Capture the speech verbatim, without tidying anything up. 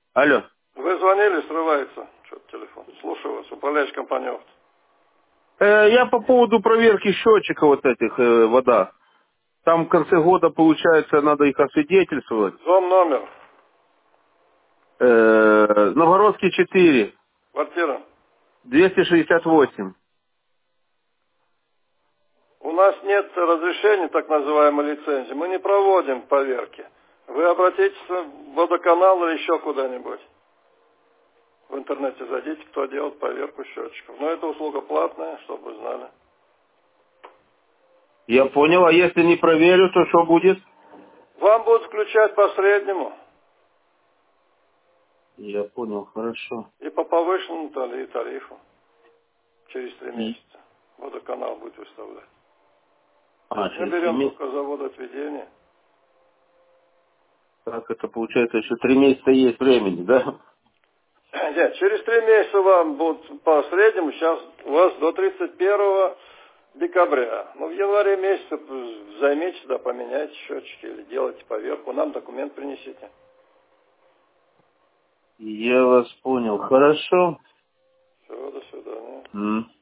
Алло. Вы звонили, срывается что-то телефон. Слушаю вас, управляющий компания «Опт». Э, я по поводу проверки счетчика вот этих, э, вода. Там в конце года, получается, надо их освидетельствовать. Дом, номер, Э, Новгородский четыре, квартира. двести шестьдесят восемь. У нас нет разрешения, так называемой лицензии. Мы не проводим поверки. Вы обратитесь в водоканал или еще куда-нибудь. В интернете зайдите, кто делает поверку счетчиков. Но эта услуга платная, чтобы вы знали. Я понял, а если не проверю, то что будет? Вам будут включать по среднему Я понял, хорошо. и по повышенному тали- тарифу через три И... месяца. Водоканал будет выставлять. То А, есть мы через три берем месяца. только за водоотведение. Так это получается, еще три месяца есть времени, да? Нет, через три месяца вам будут по среднему, сейчас у вас до тридцать первого декабря. Ну, в январе месяце займите, да, поменяйте счетчики или делайте поверку, нам документ принесите. Я вас понял, хорошо. Все, до свидания. М.